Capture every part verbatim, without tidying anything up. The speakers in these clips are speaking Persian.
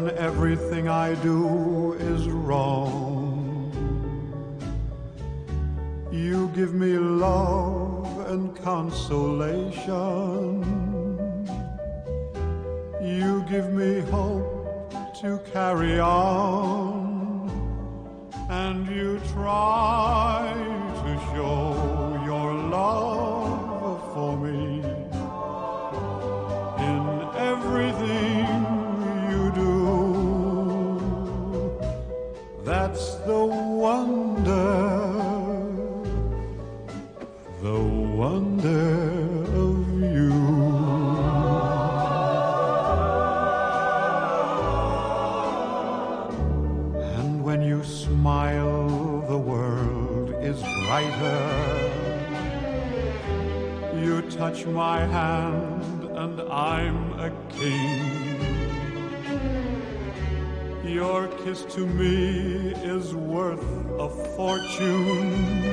everything I do is wrong. You give me love and consolation. You give me hope to carry on. And you try to show your love for me in everything you do. That's the wonder, the wonder of you. And when you smile, the world is brighter. You touch my hand and I'm a king. Your kiss to me is worth a fortune.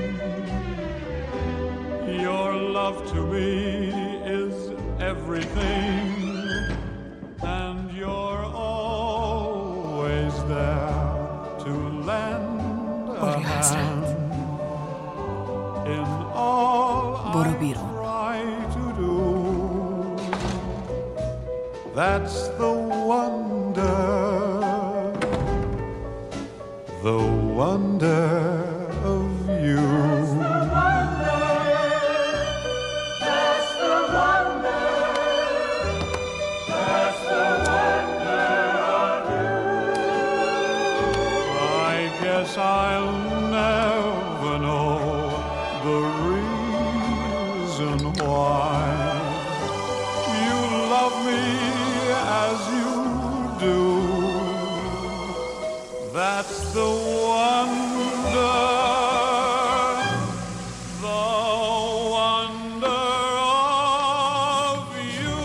Your love to me is everything. And you're always there to lend a hand in all I try to do. That's the wonder, the wonder of you. That's the wonder, that's the wonder of you. I guess I'll never know the reason why you love me as you do. That's the wonder, the wonder of you.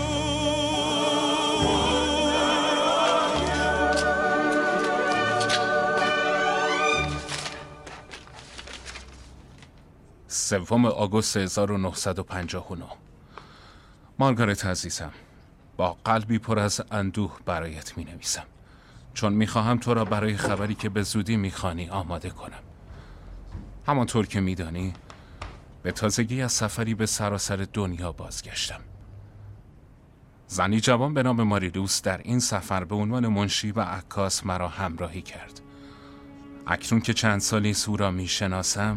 سوم آگوست هزار و نهصد و پنجاه و نه. مارگارت عزیزم، با قلبی پر از اندوه برایت می نویسم، چون می خواهم تو را برای خبری که به زودی می خوانی آماده کنم. همانطور که می دانی به تازگی از سفری به سراسر دنیا بازگشتم. زنی جوان به نام ماریلوس در این سفر به عنوان منشی و عکاس مرا همراهی کرد. اکنون که چند سالی او را می شناسم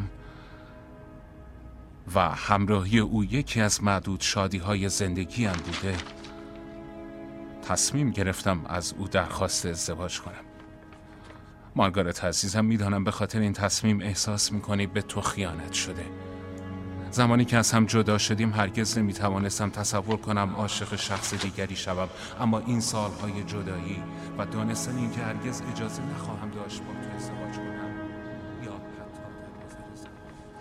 و همراهی او یکی از معدود شادی‌های زندگیم بوده، تصمیم گرفتم از او درخواست ازدواج کنم. مارگارت عزیزم، میدانم به خاطر این تصمیم احساس میکنی به تو خیانت شده. زمانی که از هم جدا شدیم هرگز نمیتوانستم تصور کنم عاشق شخص دیگری شوم، اما این سالهای جدایی و دانستن این که هرگز اجازه نخواهم داشت با تو ازدواج کنم یا حتی در گذر زمان.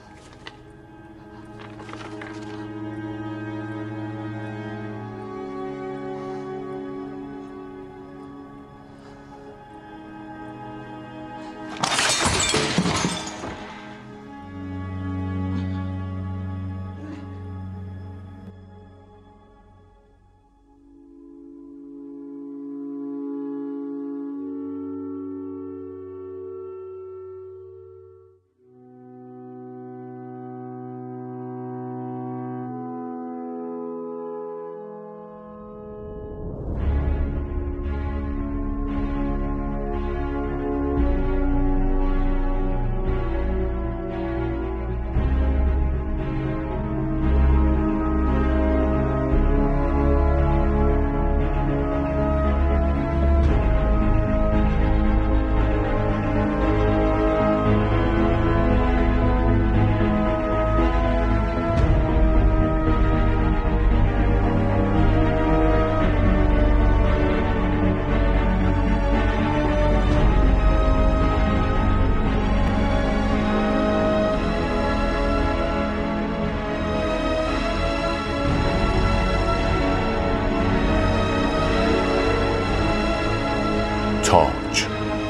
تاج،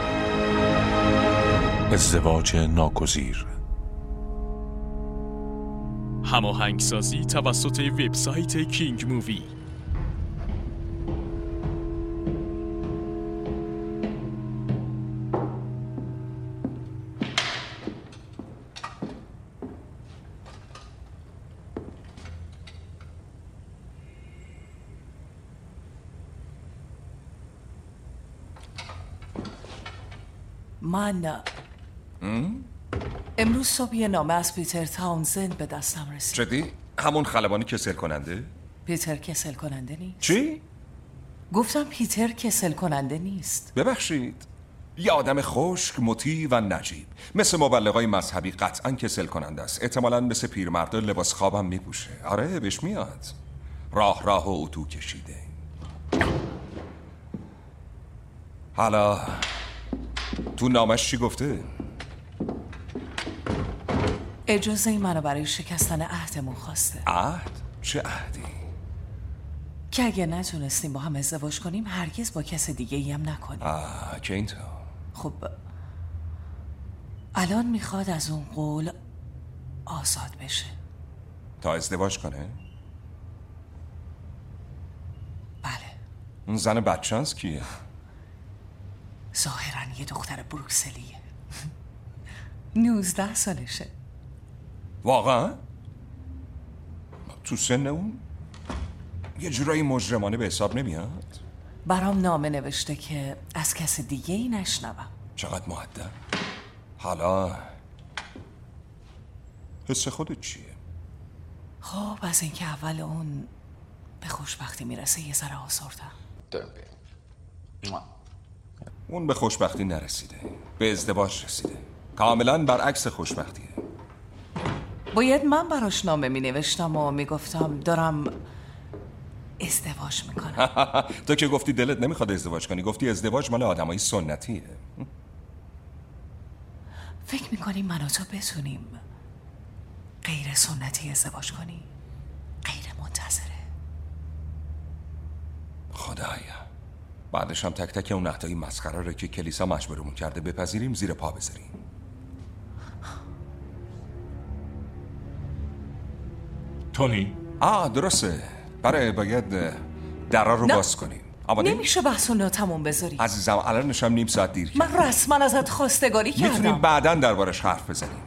ازدواج ناگزیر. هماهنگسازی توسط وبسایت کینگ مووی. من امروز صبح یه نامه از پیتر تاونزند به دستم رسید. جدی؟ همون خلبانی کسل کننده؟ پیتر کسل کننده نیست. چی؟ گفتم پیتر کسل کننده نیست. ببخشید، یه آدم خشک، مطیع و نجیب، مثل مبلغای مذهبی قطعا کسل کننده است. احتمالاً مثل پیرمردا لباس خوابم میپوشه. آره بهش میاد. راه راه و اتو کشیده. حالا تو نامش چی گفته؟ اجازه منو برای شکستن عهدمون خواسته. عهد؟ چه عهدی؟ که اگه نتونستیم با هم ازدواج کنیم هرگز با کس دیگه ای هم نکنیم. آه که اینطور. خب الان میخواد از اون قول آزاد بشه. تا ازدواج کنه؟ بله. اون زن بدشانس کیه؟ ظاهراً یه دختر بروکسلیه. نوزده سالشه. واقعا؟ تو سن اون؟ یه جورایی مجرمانه به حساب نمیاد؟ برام نامه نوشته که از کس دیگه ای نشنوم. چقدر مؤدب. حالا حس خودت چیه؟ خب از اینکه اول اون به خوشبختی میرسه یه ذره آزردم. اون به خوشبختی نرسیده، به ازدواج رسیده. کاملا برعکس خوشبختیه. باید من براش نامه می نوشتم و می گفتم دارم ازدواج میکنم. تو که گفتی دلت نمیخواد ازدواج کنی، گفتی ازدواج مال آدمای سنتیه. فکر میکنی من و تو بتونیم غیر سنتی ازدواج کنی؟ غیر منتظره. خدایا بعدش هم تک تک اون عهدای مسخره رو که کلیسا مجبورمون کرده بپذیریم زیر پا بذاریم. تونی؟ آه درسته. برای باید درا رو نه. باز کنیم. آماده؟ نمیشه بحث رو تموم بذاری. عزیزم الانش هم نیم ساعت دیر کرد. من رسما ازت خواستگاری کردم. میتونیم بعداً دربارش حرف بزنیم.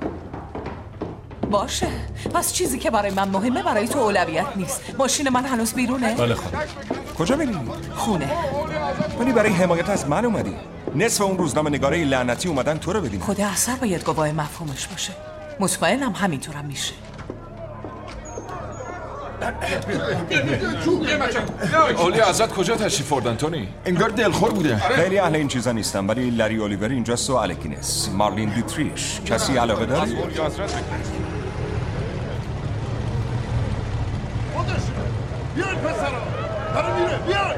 باشه پس چیزی که برای من مهمه برای تو اولویت نیست. ماشین من هنوز بیرونه؟ بله خانم. کجا میری؟ خونه. ولی برای حمایت از من اومدی. نصف اون روزنامه نگاره لعنتی اومدن تو رو ببینن. خود اثر باید گواه مفهومش باشه. مطمئنم همینطورم میشه. اولیا ازت کجا تشریف آوردن تونی؟ انگار دلخور بوده. خیلی اهل این چیزا نیستم ولی لری الیور اینجاست و الکینس. مارلین دیتریش. کسی علاقه داره؟ بیاین پسرا داره میره. بیاین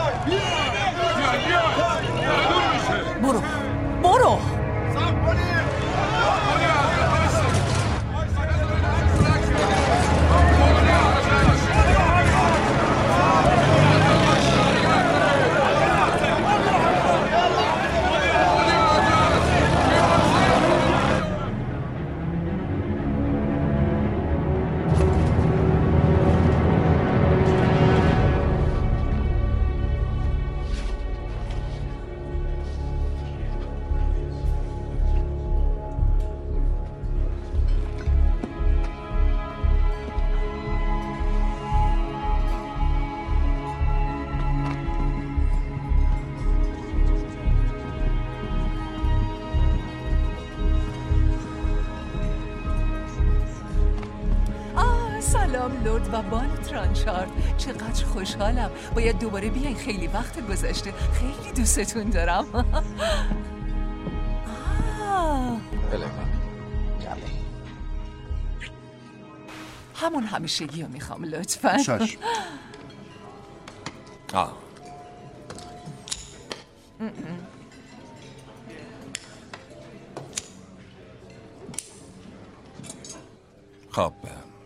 بیاین برو برو سلام لرد و بان ترانچارد. چقدر خوشحالم. باید دوباره بیاین. خیلی وقت گذشته. خیلی دوستتون دارم. همون همیشگی رو میخوام لطفا. شش آه خب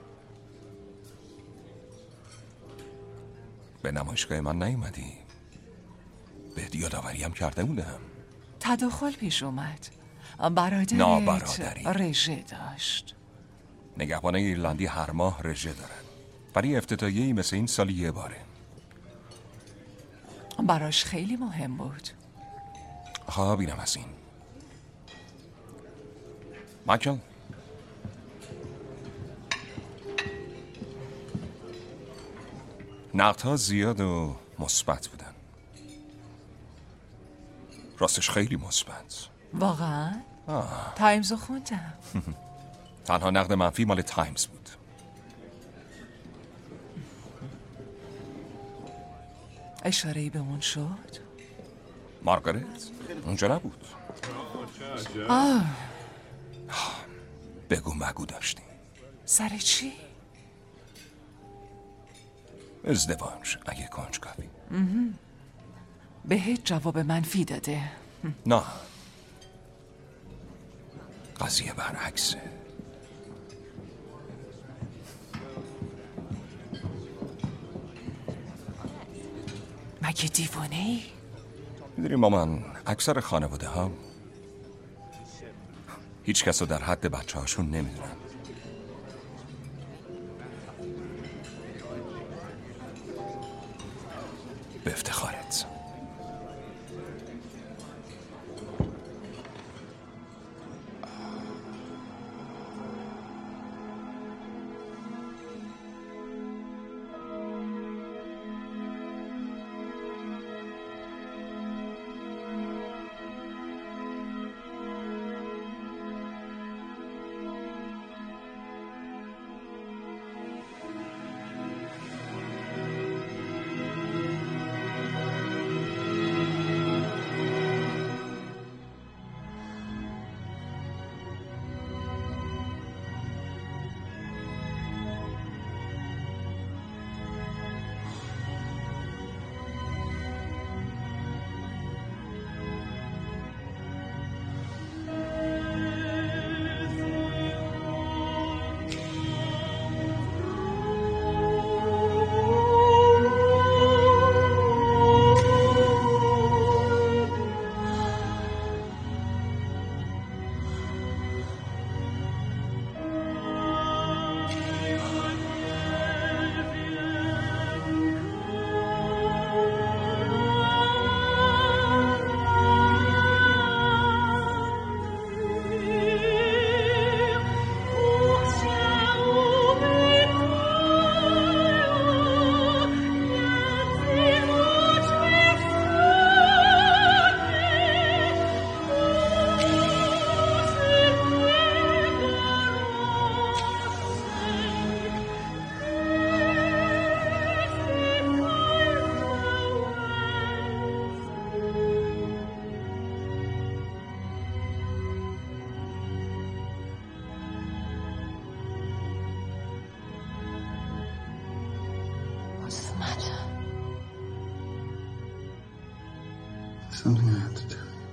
به نمایشگاه من نیومدی. به یادآوری هم کرده بودم. تداخل پیش اومد. برادرت نابرادری رژه داشت. نگهبان ایرلندی هر ماه رژه دارن ولی افتتاحیه‌ای مثل این سالی یه باره. براش خیلی مهم بود. خب اینم از این. مایکل نقدها زیاد و مثبت بودن. راستش خیلی مثبت. واقعا؟ آه. تایمز رو خوندم. تنها نقد منفی مال تایمز بود. اشاره‌ای به اون شد؟ مارگارت اونجا نبود. آه. بگو مگو داشتیم. سر چی؟ ازدواج اگه کنجکاوی. بهت جواب منفی داده. نه، قضیه برعکسه. مگه دیوانه ای؟ میدونی مامان، اکثر خانواده ها هیچ کس رو در حد بچه هاشون نمیدونن. به افتخارت. What's the matter? Something I have to tell you.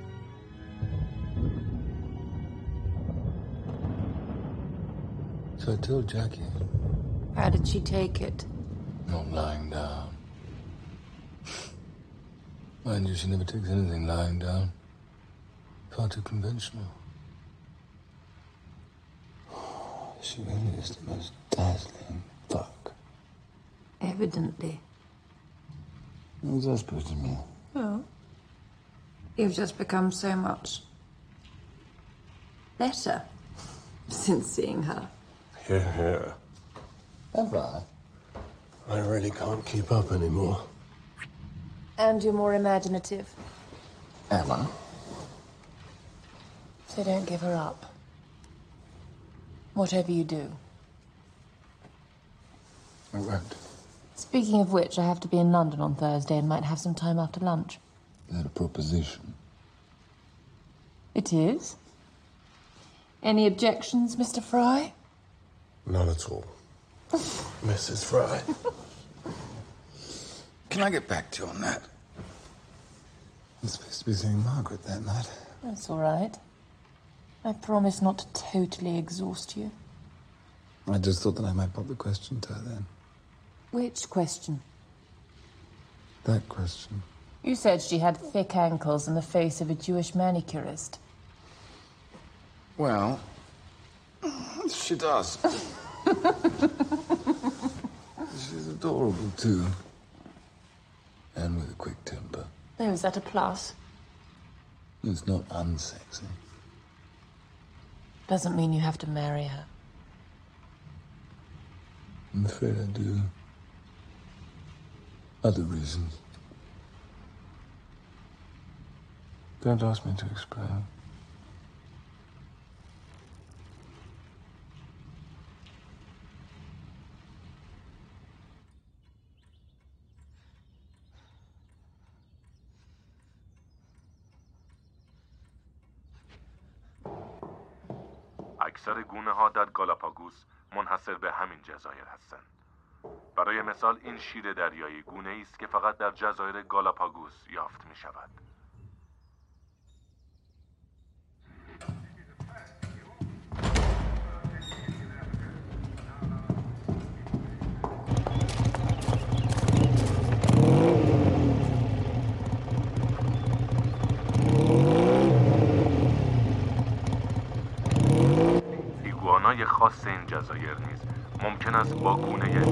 So I told Jackie. How did she take it? Not lying down. Mind you, she never takes anything lying down. Far too conventional. She really is the most dazzling fuck. Evidently. What's that supposed to mean? Well, you've just become so much better since seeing her. Here, here. Have I? I really can't keep up anymore. And you're more imaginative. Am I? So don't give her up. Whatever you do. I won't. Speaking of which, I have to be in London on Thursday and might have some time after lunch. Is that a proposition? It is. Any objections, Mister Fry? None at all. Missus Fry. Can I get back to you on that? I'm supposed to be seeing Margaret that night. That's all right. I promise not to totally exhaust you. I just thought that I might pop the question to her then. Which question? That question. You said she had thick ankles and the face of a Jewish manicurist. Well, she does. She's adorable, too. And with a quick temper. Oh, is that a plus? It's not unsexy. Doesn't mean you have to marry her. I'm afraid I do. Other reasons. Don't ask me to explain. اکثر گونه ها در گالاپاگوس منحصر به همین جزایر هستند. برای مثال این شیر دریایی گونه‌ای است که فقط در جزایر گالاپاگوس یافت می شود. ایگوانای خاص این جزایر نیز ممکن است با گونه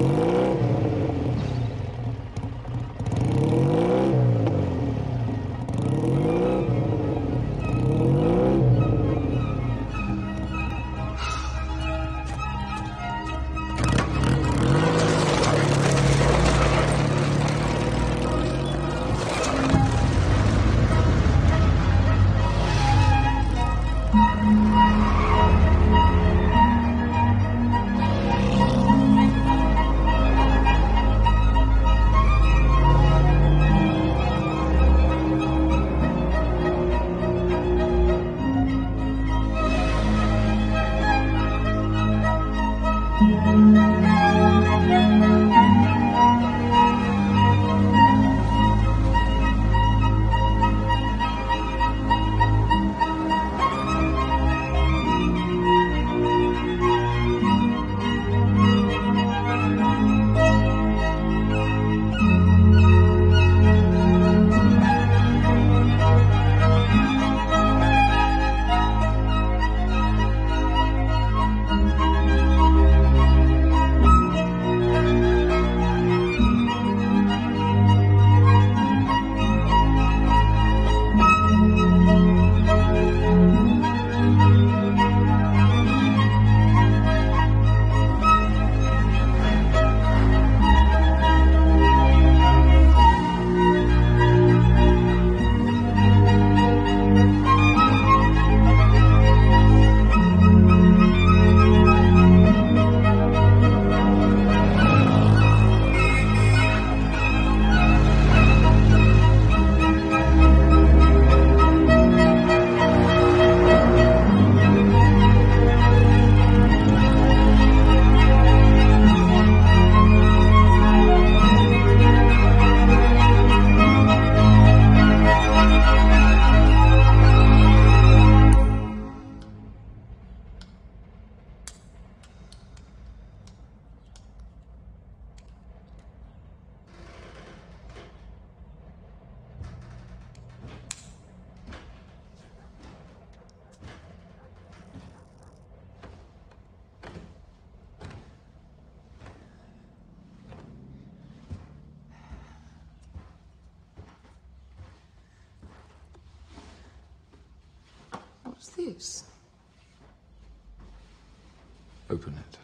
What's this? Open it.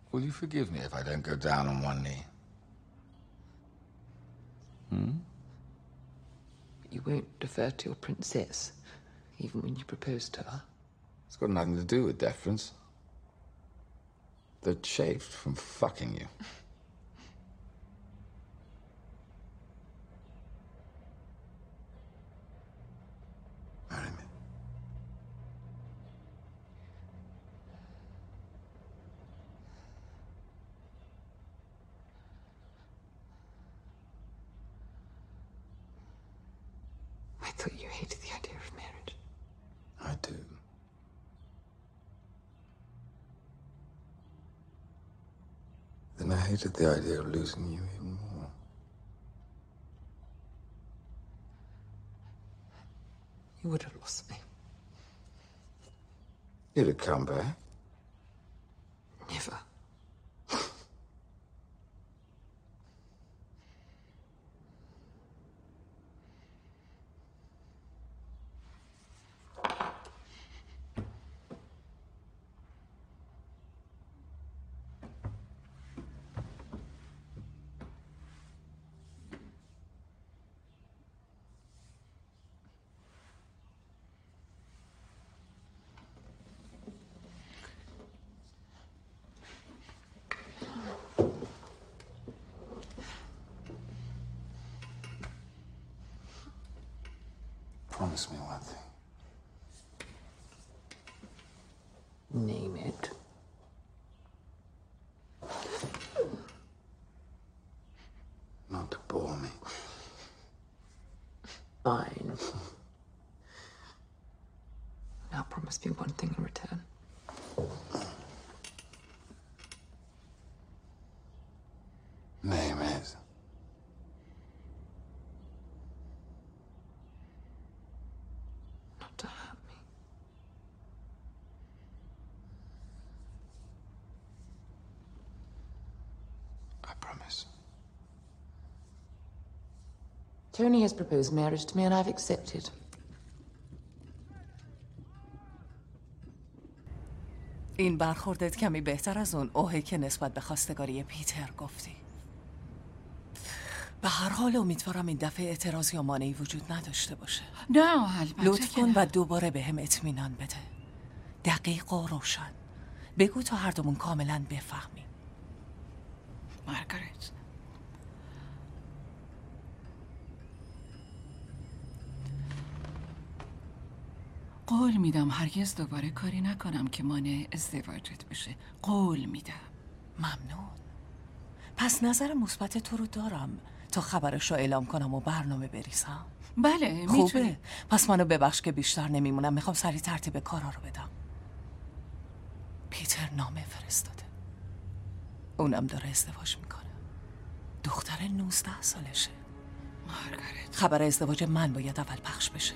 Will you forgive me if I don't go down on one knee? Hmm? You won't defer to your princess, even when you propose to her. It's got nothing to do with deference. They're chafed from fucking you. Marry me. I thought you hated the idea of marriage. I do. Then I hated the idea of losing you even more. You would have lost me. You'd have come back. Never. Promise me one thing. Name it. Not to bore me. Fine. Now promise me one thing in return. Name it. Not to hurt me. I promise. Tony has proposed marriage to me and I've accepted. این برخوردت کمی بهتر از اون اوهی که نسبت به خواستگاری پیتر گفتی. به هر حال امیدوارم این دفعه اعتراضی یا مانعی وجود نداشته باشه. نه البته لطف کن و دوباره به هم اطمینان بده. دقیق و روشن. بگو تا هر دومون کاملا بفهمیم. مارگارت، قول میدم هرگز دوباره کاری نکنم که مانع ازدواجت بشه. قول میدم. ممنون. پس نظر مثبت تو رو دارم تا خبرش رو اعلام کنم و برنامه بریزم. بله خوبه میتونی. پس منو ببخش که بیشتر نمیمونم. میخوام سریع ترتیب کارا رو بدم. پیتر نامه فرستاده. اونم داره ازدواج میکنه. دختر نوزده سالشه. مارگارت، خبر ازدواج من باید اول پخش بشه.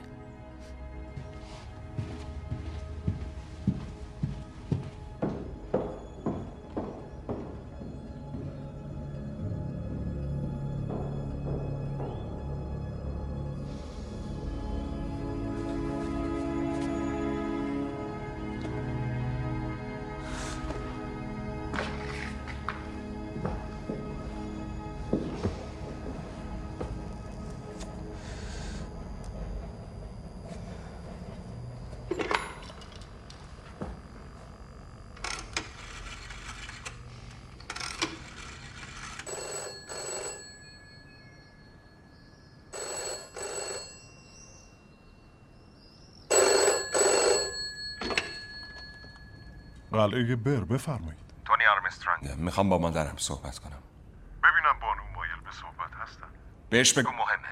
قلعه بر، بفرمایید. تونی آرمسترانگ. میخوام با مادرم صحبت کنم. ببینم بانو مایل به صحبت هستن. بهش بگو مهمه.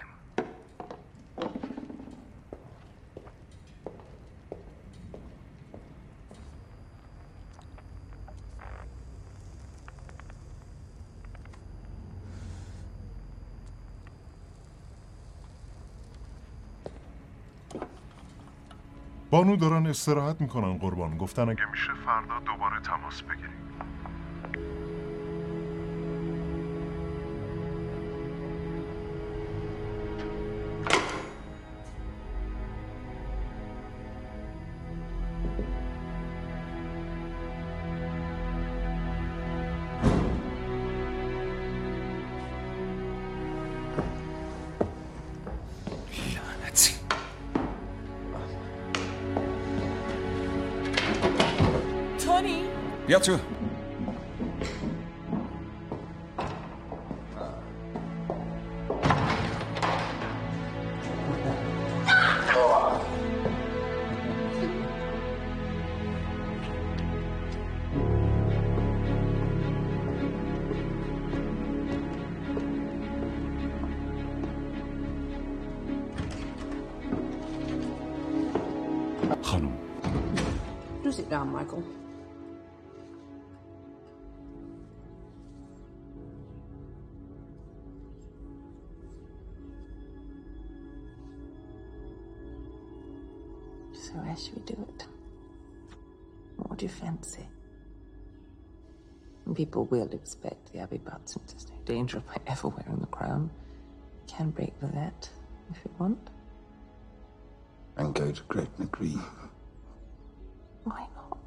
بانو دارن استراحت میکنن قربان. گفتن اگه میشه فردا دوباره تماس بگیریم. بیا تو. خانم Do sit down, Michael. So how should we do it? What do you fancy? People will expect the Abbey Butson. There's no danger of my ever wearing the crown. Can break with that if you want. And go to Great McGree. Why not?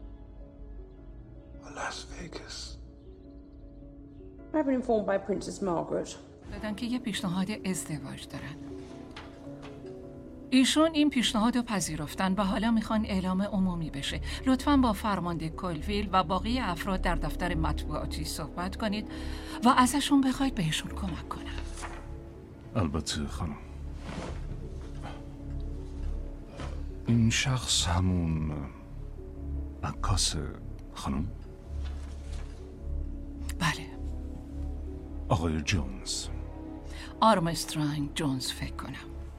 Or Las Vegas. I've been informed by Princess Margaret. دادن که یه پیشنهاد ازدواج دارن. ایشون این پیشنهاد رو پذیرفتن و حالا میخوان اعلام عمومی بشه. لطفاً با فرمانده کلویل و باقی افراد در دفتر مطبوعاتی صحبت کنید و ازشون بخواید بهشون کمک کنن. البته خانم. این شخص همون عکاس خانم؟ بله. آقای جونز. آرمسترانگ جونز فکر کنم.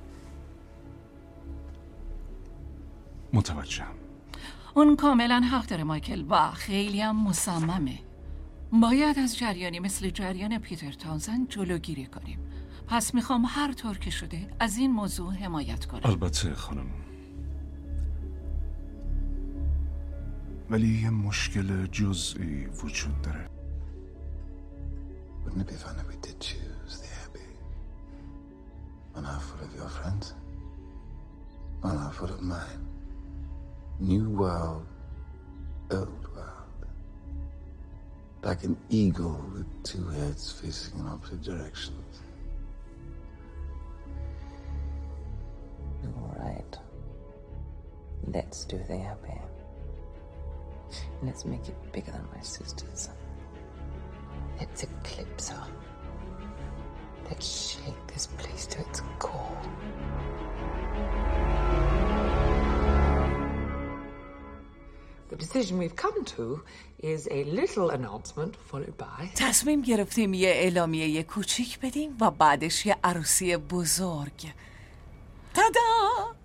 متوجهم. اون کاملا حق داره مایکل و خیلی هم مصممه. باید از جریانی مثل جریان پیتر تاونسند جلوگیری کنیم. پس میخوام هر طور که شده از این موضوع حمایت کنم. البته خانم. ولی یه مشکل جزئی وجود داره. Wouldn't it be fun if we did choose the Abbey? One half full of your friends, one half full of mine. New world, old world. Like an eagle with two heads facing in opposite directions. All right. Let's do the Abbey. Let's make it bigger than my sister's. Let's eclipse her. Let's shake this place to its core. The decision we've come to is a little announcement followed by... تصمیم گرفتیم یه اعلامیه یه کوچیک بدیم و بعدش یه عروسی بزرگ. تادا!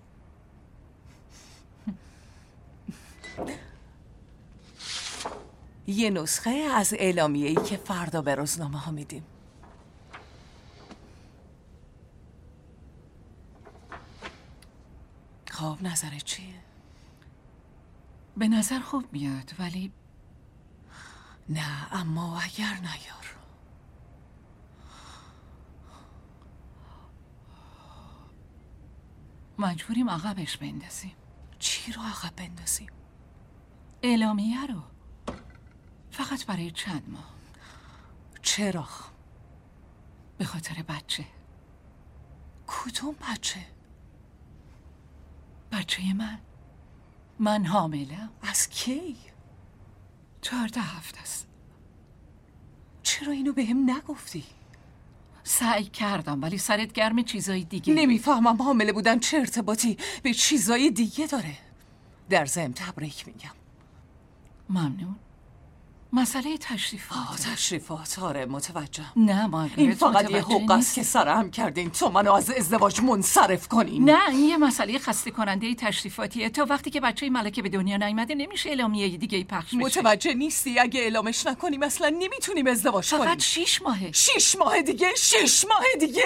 یه نسخه از اعلامیه‌ای که فردا به روزنامه ها میدیم. خب نظرت چیه؟ به نظر خوب میاد ولی نه اما اگر نیار. مجبوریم عقبش بندازیم. چی رو عقب بندازیم؟ اعلامیه رو. فقط برای چند ماه. چرا؟ به خاطر بچه. کدوم بچه؟ بچه من. من حاملم. از کی؟ چهارده هفته است. چرا اینو به هم نگفتی؟ سعی کردم ولی سرت گرم چیزای دیگه. نمیفهمم حامله بودن چه ارتباطی به چیزای دیگه داره. در ضمن تبریک میگم. ممنون. مسئله تشریفات. آه تشریفات آره متوجه. نه مارگرت این فقط یه حقوق است که سرهم کردین تو منو از ازدواج منصرف کنین. نه این یه مسئله خسته کننده تشریفاتیه. تا وقتی که بچه ملکه به دنیا نیامده نمیشه اعلامیه دیگه پخش بشه. متوجه نیستی؟ اگه اعلامش نکنیم اصلا نمیتونیم ازدواج کنیم. فقط شیش ماهه. شیش ماه دیگه؟ شیش ماه دیگه؟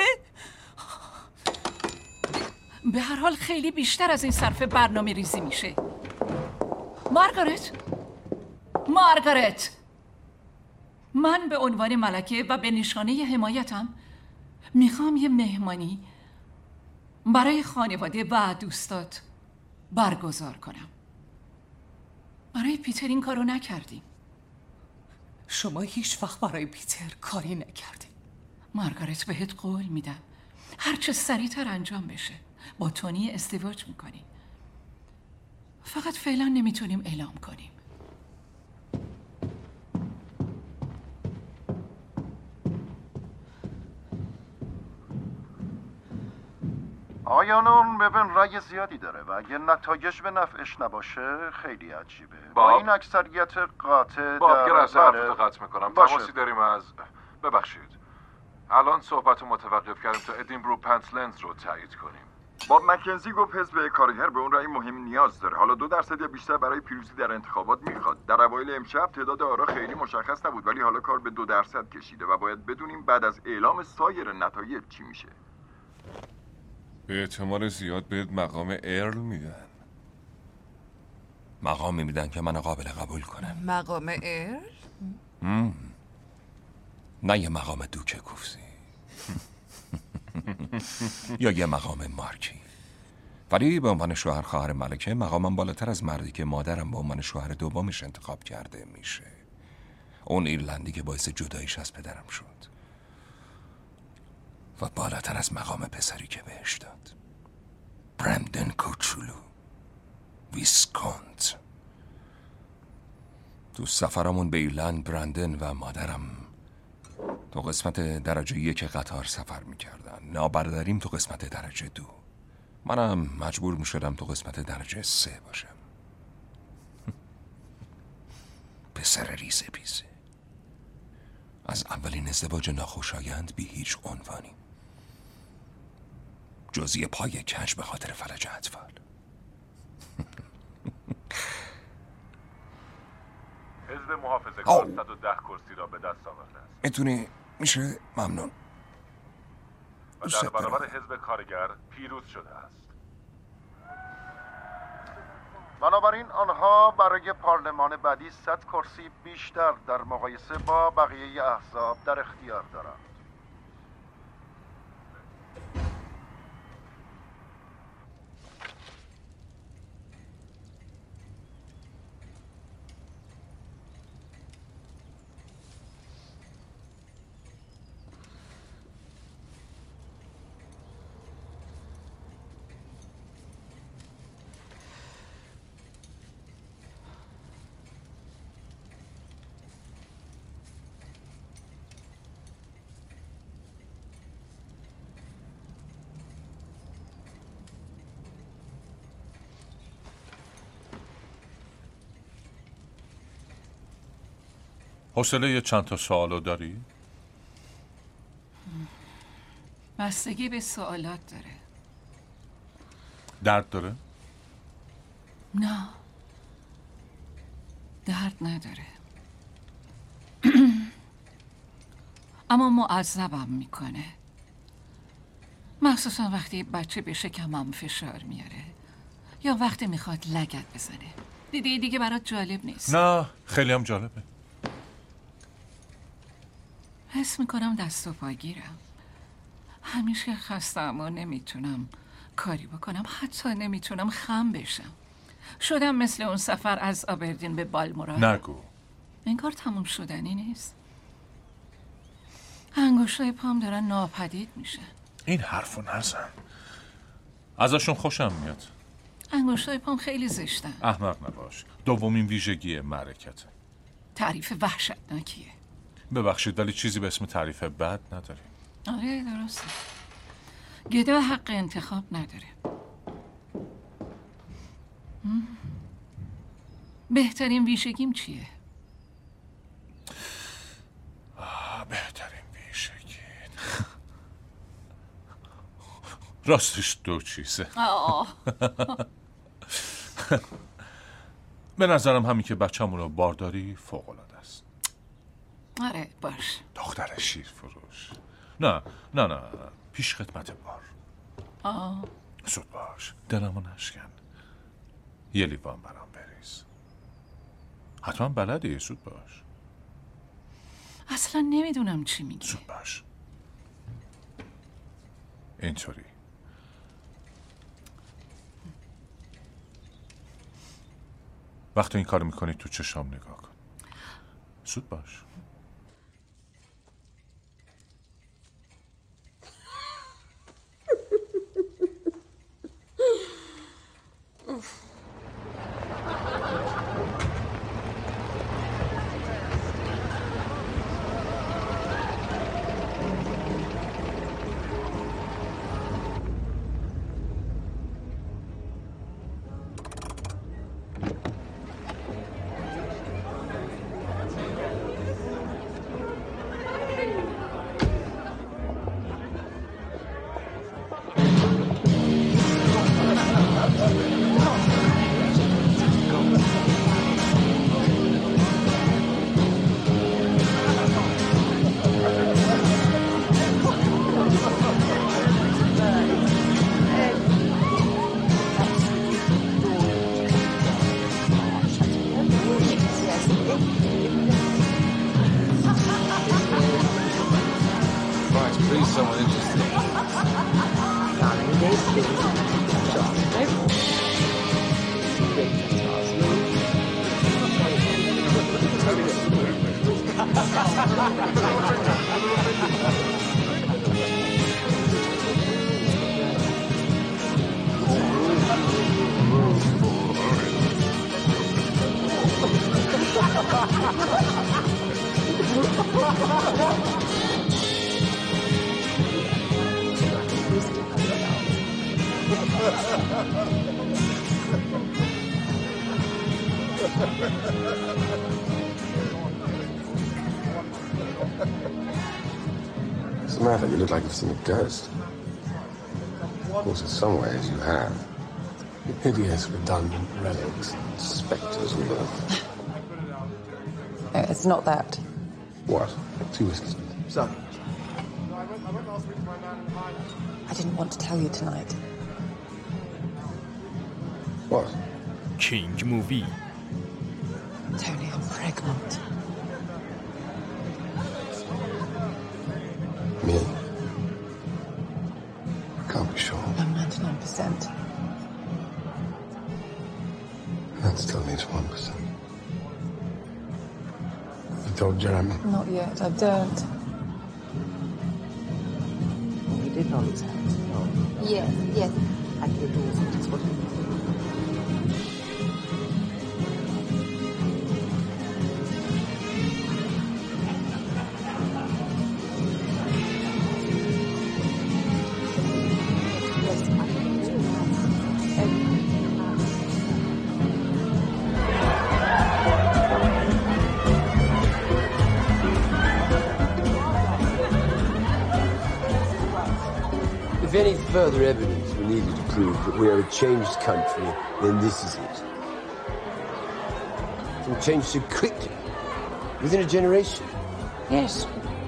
به هر حال خیلی بیشتر از این صرف برنامه ریزی میشه. مارگارت مارگارت من به عنوان ملکه و به نشانه حمایتم میخوام یه مهمانی برای خانواده و دوستات برگزار کنم. برای پیتر این کارو نکردیم. شما هیچ وقت برای پیتر کاری نکردیم. مارگارت بهت قول میدم هر چه سریعتر انجام بشه. با تونی ازدواج میکنیم. فقط فعلا نمیتونیم اعلام کنیم. آیانون ببین رأی زیادی داره و اگه نتایج به نفعش نباشه خیلی عجیبه. با باب. این اکثریت قاطع باب در گرسه بله. حرفتو قطع میکنم. باشه. تماسی داریم از ببخشید الان صحبت رو متوقف کردیم تا ادینبرو پنتلند رو تایید کنیم. باب مکنزی گفت حزب کارگر به اون رأی مهم نیاز داره. حالا دو درصد یا بیشتر برای پیروزی در انتخابات میخواد. در اوایل امشب تعداد آرا خیلی مشخص نبود ولی حالا کار به دو درصد کشیده و باید بدونیم بعد از اعلام سایر نتایج چی میشه. به احتمال زیاد بهت مقام ارل میدن. مقامی میدن که منو قابل قبول کنه. مقام ارل؟ مم. نه یه مقام دوک کوفسی یا یه مقام مارکی، ولی به عنوان شوهر خواهر ملکه مقامم بالاتر از مردی که مادرم به عنوان شوهر دومش انتخاب کرده میشه. اون ایرلندی که باعث جداییش از پدرم شد و بالاتر از مقام پسری که بهش داد. برندن کوچولو ویسکونت. تو سفرمون به ایرلند برندن و مادرم تو قسمت درجه یک قطار سفر میکردن. نابرادریم تو قسمت درجه دو. منم مجبور میشدم تو قسمت درجه سه باشم. پسر ریزه پیزه. از اولین ازدواج ناخوشایند بی هیچ عنوانی، جزئی پای کج به خاطر فلج اطفال. حزب محافظه‌کار صد و ده کرسی را به دست آورده است. میتونی میشه ممنون. و در برابر حزب کارگر پیروز شده است. بنابراین آنها برای پارلمان بعدی صد کرسی بیشتر در مقایسه با بقیه احزاب در اختیار دارند. حوصله یه چند تا سوالو داری؟ بستگی به سوالات داره. درد داره؟ نه، درد نداره. اما معذبم میکنه، مخصوصا وقتی بچه به شکمم فشار میاره یا وقتی میخواد لگد بزنه. دیدی دیگه برات جالب نیست. نه، خیلی هم جالبه. حس میکنم دست و پاگیرم. همیشه خستم و نمیتونم کاری بکنم، حتی نمیتونم خم بشم. شدم مثل اون سفر از آبردین به بالمورال. نگو. انگار تموم شدنی نیست. انگشتای پام دارن ناپدید میشن. این حرفو نزن، ازشون خوشم میاد. انگشتای پام خیلی زشتن. احمق نباش، دومین ویژگی معرکته. تعریف وحشتناکیه. ببخشید ولی چیزی به اسم تعریف بد نداری. آره درسته. گدا حق انتخاب نداره. بهترین ویژگیم چیه؟ آه، بهترین ویژگی راستش دو چیزه. به نظرم همین که بچه‌مون رو بارداری فوق‌العاده است. آره باش. دختر شیر فروش. نه نه نه پیش خدمت بار. آه. زود باش، دلمو نشکن. یه لیوان برام بریز. حتما بلدی، زود باش. اصلا نمیدونم چی میگی. زود باش. اینطوری. وقتی این کار میکنی تو چشام نگاه کن. زود باش. What's the matter? You look like you've seen a ghost. Of course, in some ways you have. Hideous, redundant relics, spectres and all. It's not that. What? Two whiskeys. Son. I didn't want to tell you tonight. What? King movie. Tony, I'm pregnant. Me? I can't be sure. I'm ninety-nine percent. That still leaves one percent. You told Jeremy? Not yet, I don't. You did know his house? Yes, yes. I did also. That's what he If any further evidence were needed to prove that we are a changed country, then this is it. It changed so quickly, within a generation. Yes.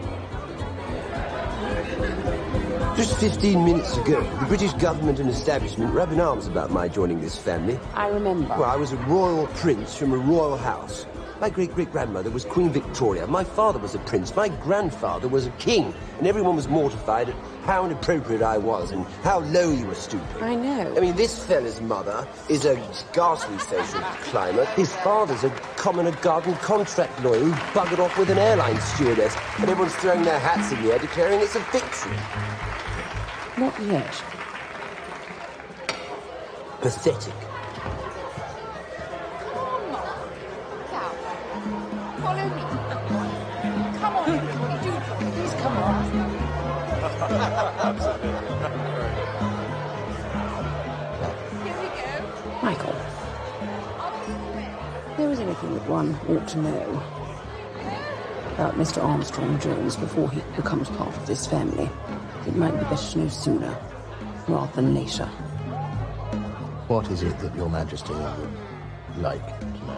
Just fifteen minutes ago, the British government and establishment were up in arms about my joining this family. I remember. Well, I was a royal prince from a royal house. My great-great-grandmother was Queen Victoria. My father was a prince. My grandfather was a king. And everyone was mortified at how inappropriate I was and how low you were stooping. I know. I mean, this fella's mother is a ghastly social climber. His father's a commoner garden contract lawyer who buggered off with an airline stewardess. And everyone's throwing their hats in the air declaring it's a victory. Not yet. Pathetic. Follow me. Come on, do please come on. Here we go. Michael, there is anything that one ought to know about Mister Armstrong Jones before he becomes part of this family. It might be better to know sooner rather than later. What is it that Your Majesty would like to know?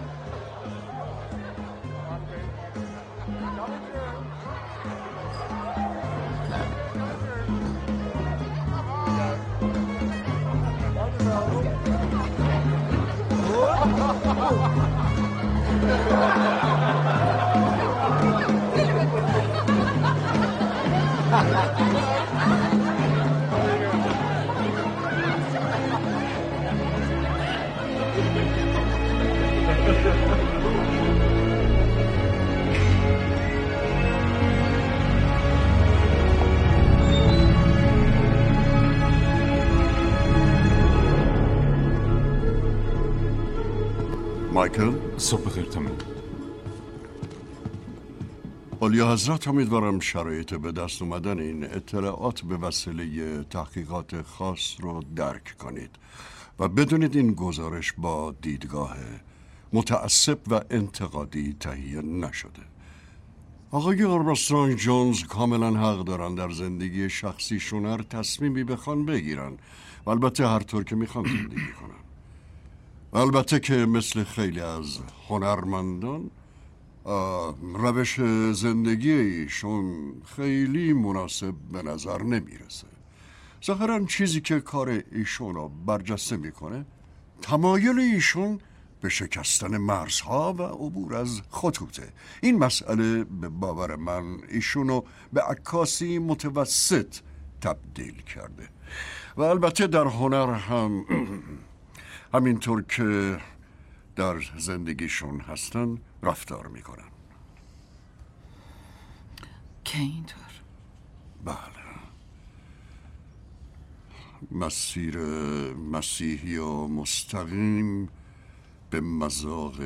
مایکل؟ صبح بخیر تمام. عالی حضرت، امیدوارم شرایط به دست اومدن این اطلاعات به وسیله تحقیقات خاص رو درک کنید و بدونید این گزارش با دیدگاه متعصب و انتقادی تهیه نشده. آقای آرمسترانگ جونز کاملا حق دارن در زندگی شخصیشون هر تصمیمی بخوان بگیرن و البته هر طور که میخوان زندگی کنن. البته که مثل خیلی از هنرمندان روش زندگی ایشون خیلی مناسب به نظر نمیرسه. ظاهراً چیزی که کار ایشون رو برجسته میکنه تمایل ایشون به شکستن مرزها و عبور از خطوطه. این مسئله به باور من ایشونو به عکاسی متوسط تبدیل کرده و البته در هنر هم همینطور که در زندگیشون هستن رفتار میکنن. که اینطور؟ بله، مسیر مسیحی و مستقیم به مذاق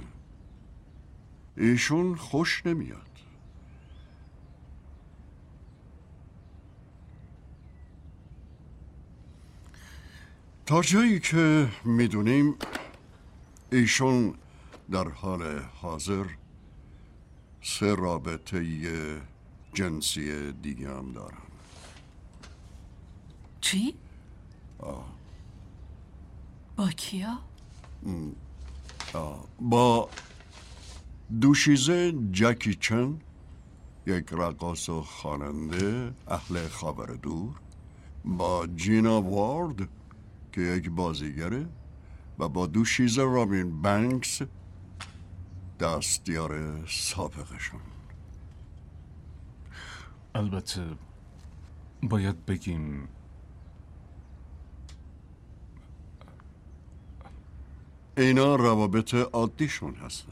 ایشون خوش نمیاد. تا جایی که میدونیم ایشون در حال حاضر سه رابطه جنسی دیگه هم دارن. چی؟ آه. با کیا؟ آه. با دوشیزه جکی چن، یک رقاص و خواننده اهل خاور دور، با جینا وارد که یک بازیگره و با دوشیزه رابین بانکس دستیار سابقشون. البته باید بگیم اینا روابط عادیشون هستن.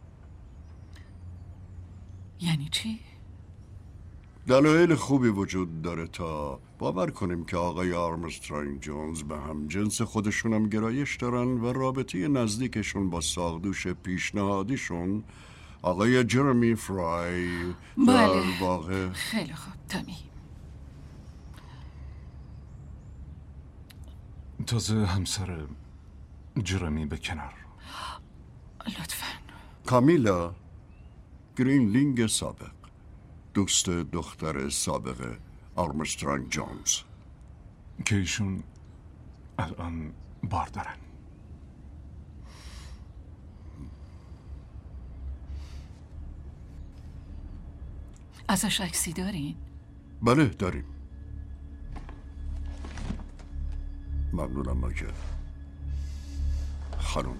یعنی چی؟ دلایل خوبی وجود داره تا باور کنیم که آقای آرمسترانگ جونز به هم جنس خودشون هم گرایش دارن و رابطه نزدیکشون با ساقدوش پیشنهادیشون آقای جرمی فرای در بله. واقع. خیلی خوب تامی. تازه همسر جرمی به کنار. لطفاً. کامیلا گرینلینگ سابق، دوست دختر سابق آرمسترانگ جونز که ایشون الان بار دارن. ازش عکسی دارین؟ بله داریم. ممنونم ماکر خانم.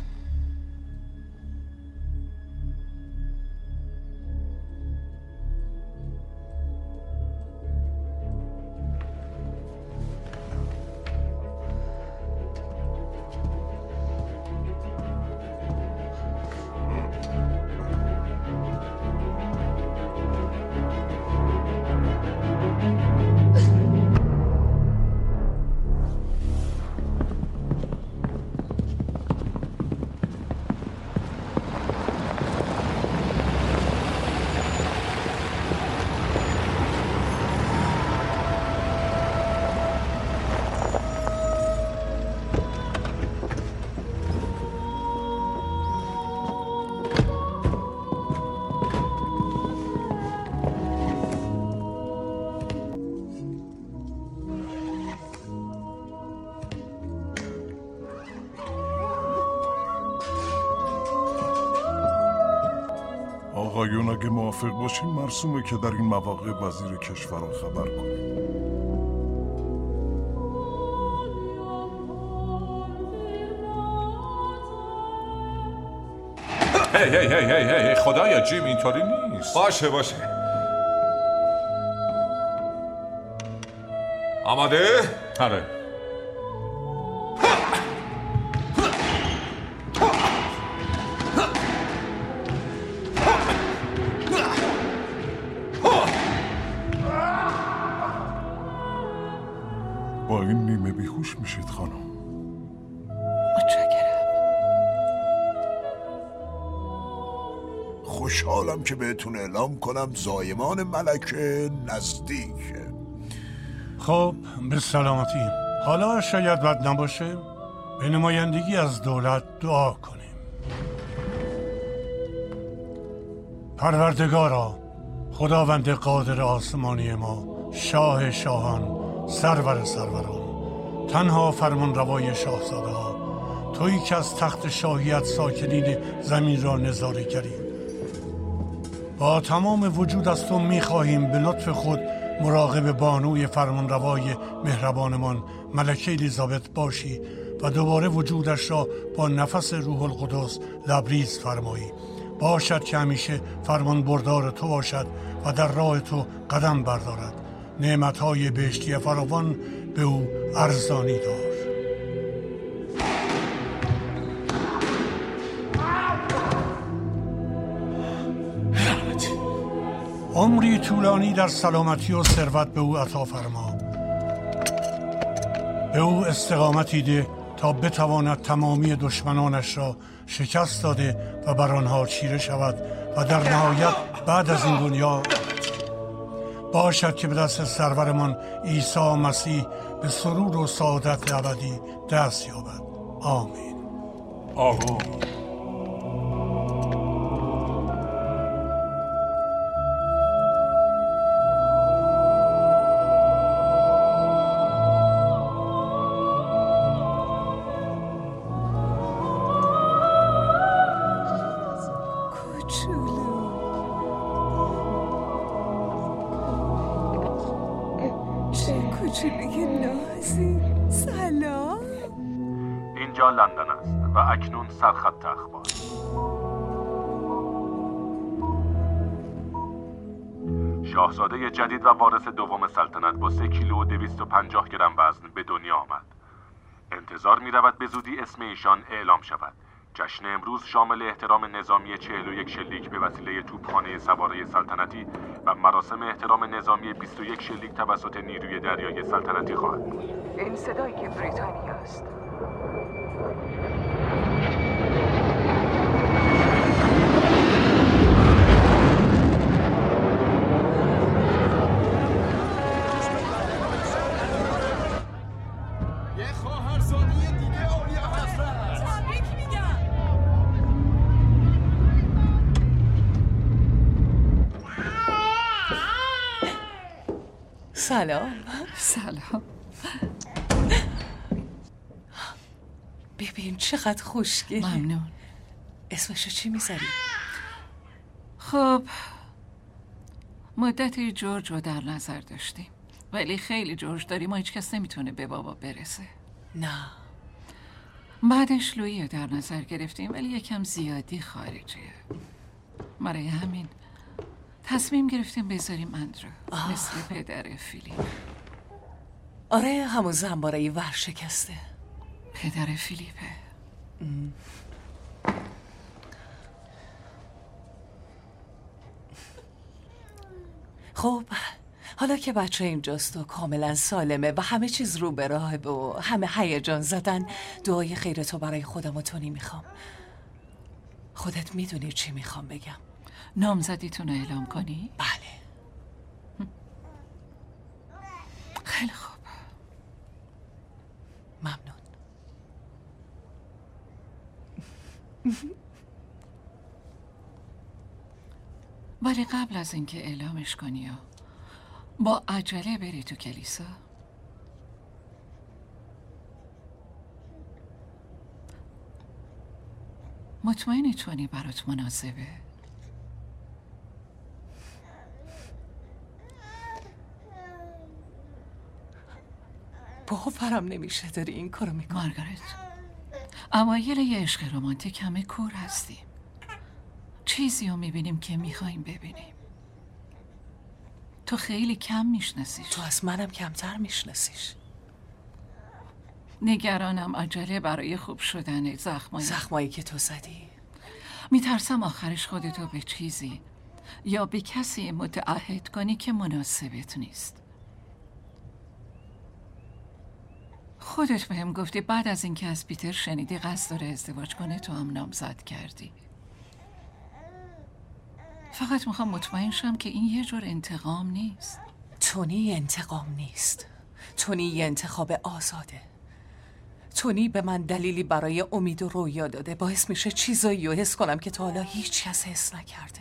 آقایون اگه موافق باشین مرسومه که در این مواقع وزیر کشور رو خبر کنیم. هی هی هی هی هی خدایا جیم اینطوری نیست. باشه باشه. آماده؟ آره. با این نیمه بیهوش میشید خانم. متشکرم. خوشحالم که بهتون اعلام کنم زایمان ملکه نزدیکه. خب به سلامتی. حالا شاید بد نباشه به نمایندگی از دولت دعا کنیم. پروردگارا، خداوند قادر آسمانی ما، شاه شاهان، سرور سروران، تنها فرمان روای شاهزاده ها، تویی که از تخت شاهیت ساکنین زمین را نظاره کردی، با تمام وجود از تو میخواهیم به لطف خود مراقب بانوی فرمان روای مهربانمان ملکه الیزابت باشی و دوباره وجودش را با نفس روح القدس لبریز فرمایی. باشد که همیشه فرمان بردار تو باشد و در راه تو قدم بردارد نعمتهای بهشتی فراوان به او ارزانی دار. عمری طولانی در سلامتی و ثروت به او عطا فرما. به او استقامتی ده تا بتواند تمامی دشمنانش را شکست داده و بر آنها چیره شود و در نهایت بعد از این دنیا باشد که به دست سرورمان عیسی مسیح به سرور و سعادت ابدی دست یابد. آمین. آمین. اینجا لندن است و اکنون سرخط اخبار. شاهزاده جدید و وارث دوم سلطنت با سه کیلو و دویست و پنجاه گرم وزن به دنیا آمد. انتظار می رود به زودی اسم ایشان اعلام شود. جشن امروز شامل احترام نظامی چهل و یک شلیک به وسیله توپخانه سواره سلطنتی و مراسم احترام نظامی بیست و یک شلیک توسط نیروی دریایی سلطنتی خواهد بود. این صدایی که بریتانیا است. یه خواهرزاده دیگه اولیا حضرت. تبریک میگم. سلام. سلام. ببین چقدر خوشگله. ممنون. اسمشو چی میذاری؟ خب مدتی جورج رو در نظر داشتیم، ولی خیلی جورج داریم و هیچ کس نمیتونه به بابا برسه. نه. بعدش لویی رو در نظر گرفتیم، ولی یکم زیادی خارجیه. برای همین تصمیم گرفتیم بذاریم اندرو مثل پدر فیلیپ. آره همون زنبارهی ورشکسته. پدر فیلیپه. ام. خب حالا که بچه اینجاست و کاملا سالمه و همه چیز رو به راه و همه هیجان زدن، دعای خیر تو برای خودم و تونی میخوام. خودت میدونی چی میخوام بگم. نامزدیتون رو اعلام کنی؟ بله. خیلی خوب. ممنون. ولی قبل از اینکه اعلامش کنی با عجله بری تو کلیسا. مطمئنی تونی برات مناسبه؟ باورم نمیشه داری این کارو میکنی. مارگارت، اوایل یه عشق رمانتیک همه کور هستیم. چیزی رو میبینیم که میخوایم ببینیم. تو خیلی کم میشناسیش. تو از منم کمتر میشناسیش. نگرانم عجله برای خوب شدن زخمایی زخمایی که تو زدی. میترسم آخرش خودتو به چیزی یا به کسی متعهد کنی که مناسبت نیست. خودت بهم گفتی بعد از اینکه از پیتر شنیدی قصد داره ازدواج کنه تو هم نامزد کردی. فقط میخوام مطمئن شم که این یه جور انتقام نیست. تونی انتقام نیست. تونی یه انتخاب آزاده. تونی به من دلیلی برای امید و رویا داده. باعث میشه چیزایی رو حس کنم که تا حالا هیچ کس حس نکرده.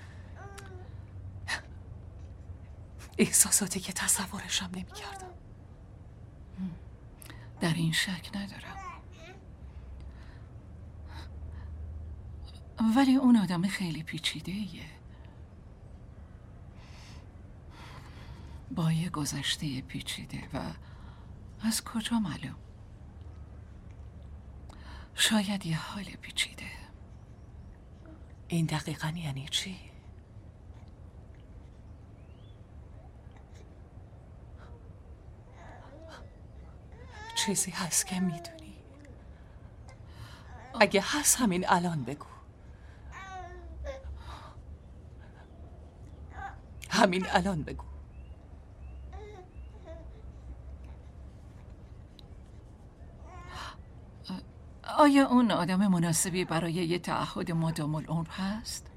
احساساتی که تصورشم نمیکردم. در این شک ندارم. ولی اون آدم خیلی پیچیده ایه. با یه گذشته پیچیده و از کجا معلوم؟ شاید یه حال پیچیده. این دقیقاً یعنی چی؟ چیزی هست که میدونی؟ اگه هست همین الان بگو. همین الان بگو. آیا اون آدم مناسبی برای یه تعهد مادام العمر هست؟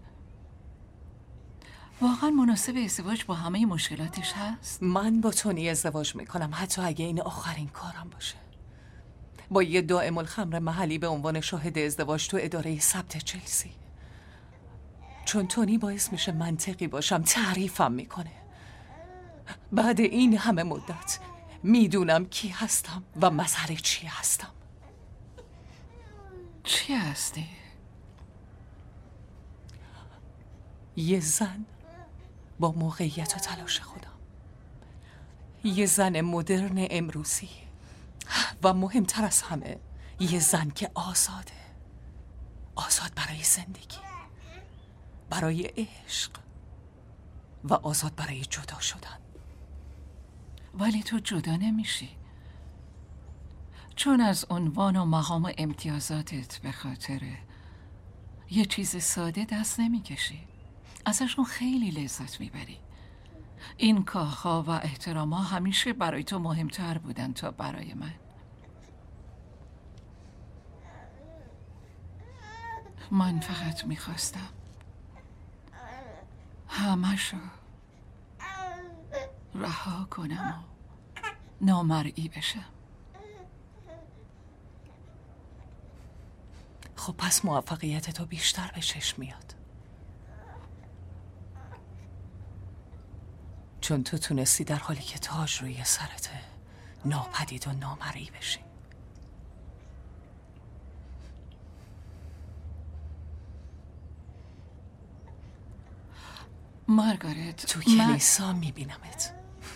واقعا مناسب ازدواج با همه مشکلاتش هست؟ من با تونی ازدواج میکنم، حتی اگه این آخرین کارم باشه. با یه دائم الخمر محلی به عنوان شاهد ازدواج تو اداره ثبت چلسی. چون تونی باعث میشه منطقی باشم، تعریفم میکنه. بعد این همه مدت میدونم کی هستم و مسئله چی هستم. چی هستی؟ یه زن با موقعیت و تلاش خودم. یه زن مدرن امروزی و مهمتر از همه یه زن که آزاده. آزاد برای زندگی، برای عشق و آزاد برای جدا شدن. ولی تو جدا نمیشی، چون از عنوان و مقام و امتیازاتت به خاطر یه چیز ساده دست نمیکشی. ازشون خیلی لذت میبری. این کاخها و احترامها همیشه برای تو مهمتر بودن تا برای من. من فقط میخواستم همشو رها کنم و نامرئی بشم. خب پس موفقیت تو بیشتر به چشم میاد، چون تو تونستی در حالی که تاج روی سرته ناپدید و نامرئی بشی. مارگارت، تو کلیسا من... میبینمت.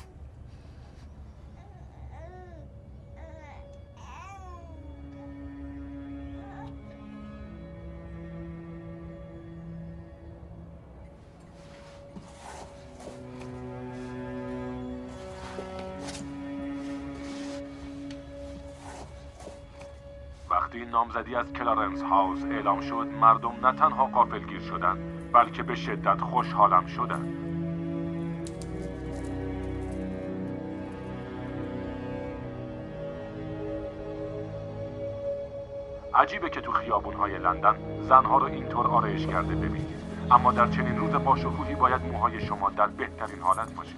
وقتی نامزدی از کلارنس هاوس اعلام شد، مردم نه تنها غافلگیر شدند بلکه به شدت خوشحالم شدند. عجیبه که تو خیابون‌های لندن زنها رو اینطور آرایش کرده ببینید، اما در چنین روز باشکوهی باید موهای شما در بهترین حالت باشه.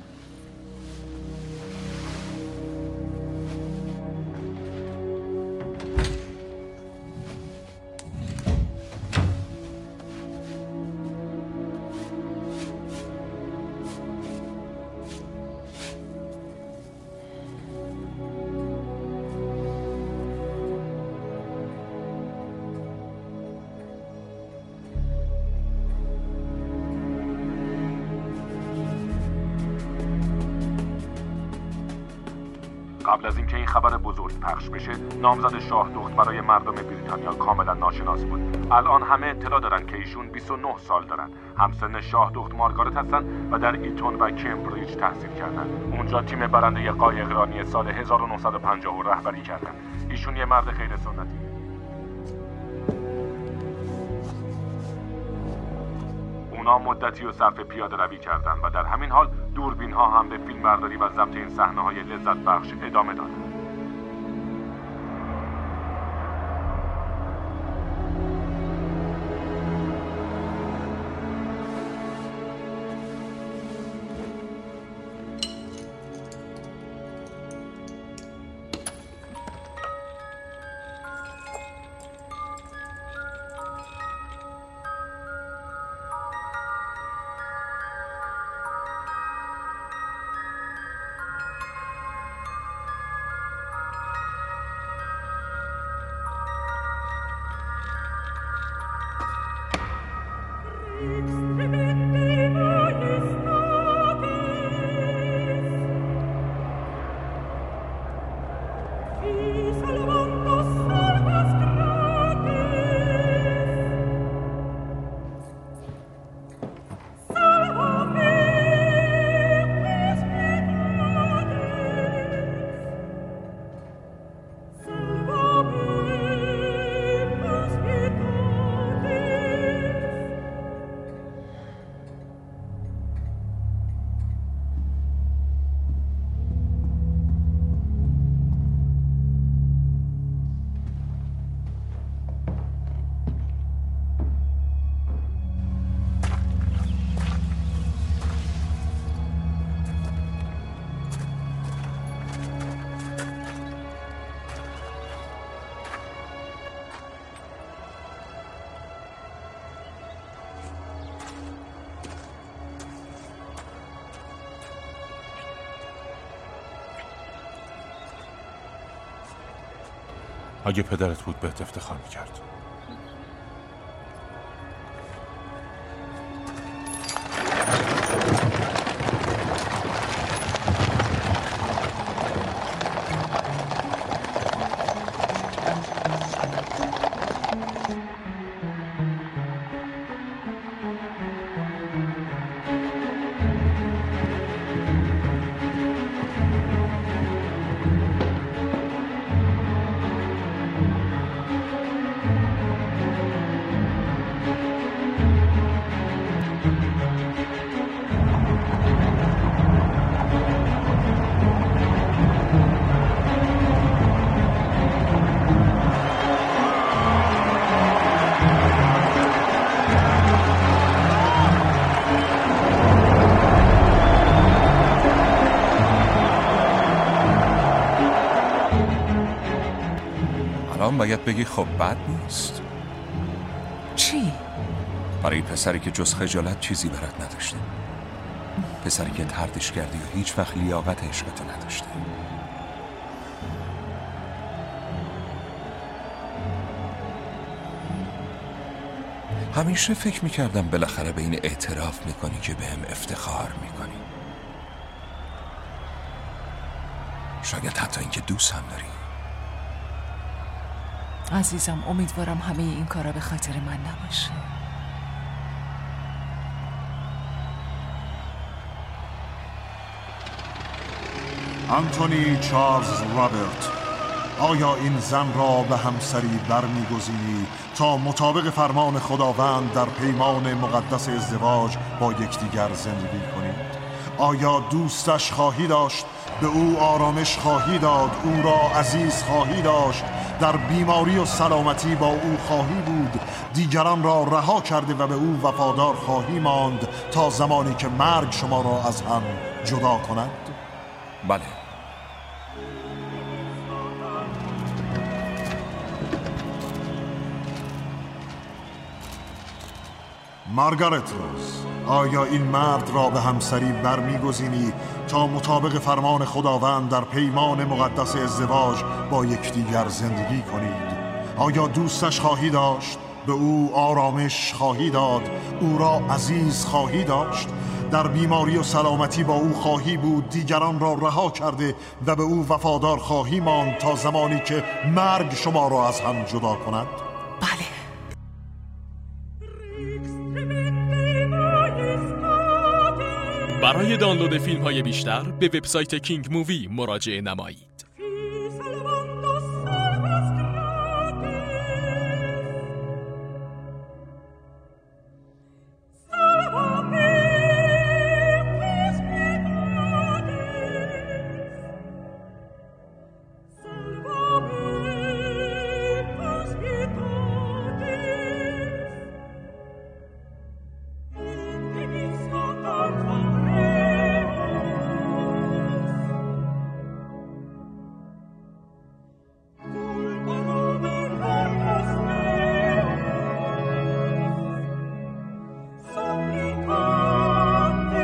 قبل از اینکه این خبر بزرگ پخش بشه، نامزد شاه دخت برای مردم بریتانیا کاملا ناشناس بود. الان همه اطلاع دارن که ایشون بیست و نه سال دارن. همسن شاه دخت مارگارت هستن و در ایتون و کمبریج تحصیل کردن. اونجا تیم برنده قایقرانی سال هزار و نهصد و پنجاه رهبری کردن. ایشون یه مرد خیلی سنتی. اونا مدتی و صرف پیاده روی کردن و در همین حال دوربین ها هم به فیلم برداری و ضبط این صحنه های لذت بخش ادامه دادن. اگه پدرت بود بهت افتخار میکرد. الان باید بگی خب بد نیست. چی؟ برای پسری که جز خجالت چیزی برات نداشته، پسری که طردش کردی و هیچ وقت لیاقت عشقتو نداشته. همیشه فکر میکردم بالاخره به این اعتراف میکنی که بهم افتخار میکنی، شاید حتی اینکه دوست هم داری. عزیزم امیدوارم همه این کارا به خاطر من نباشه. آنتونی چارلز رابرت، آیا این زن را به همسری برمیگزینی تا مطابق فرمان خداوند در پیمان مقدس ازدواج با یکدیگر زندگی کنید؟ آیا دوستش خواهی داشت، به او آرامش خواهی داد، او را عزیز خواهی داشت، در بیماری و سلامتی با او خواهی بود، دیگران را رها کرده و به او وفادار خواهی ماند تا زمانی که مرگ شما را از هم جدا کند؟ بله. مارگارت روز، آیا این مرد را به همسری برمیگزینی تا مطابق فرمان خداوند در پیمان مقدس ازدواج با یکدیگر زندگی کنید؟ آیا دوستش خواهی داشت، به او آرامش خواهی داد، او را عزیز خواهی داشت، در بیماری و سلامتی با او خواهی بود، دیگران را رها کرده و به او وفادار خواهی ماند تا زمانی که مرگ شما را از هم جدا کند؟ بله. برای دانلود فیلم های بیشتر به وبسایت کینگ مووی مراجعه نمایید.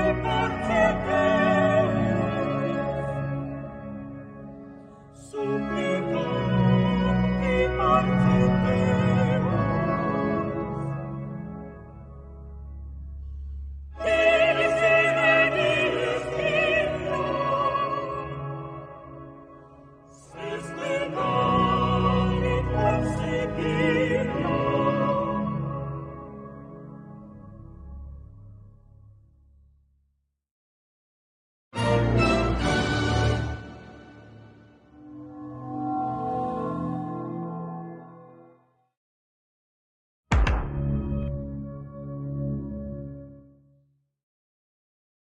So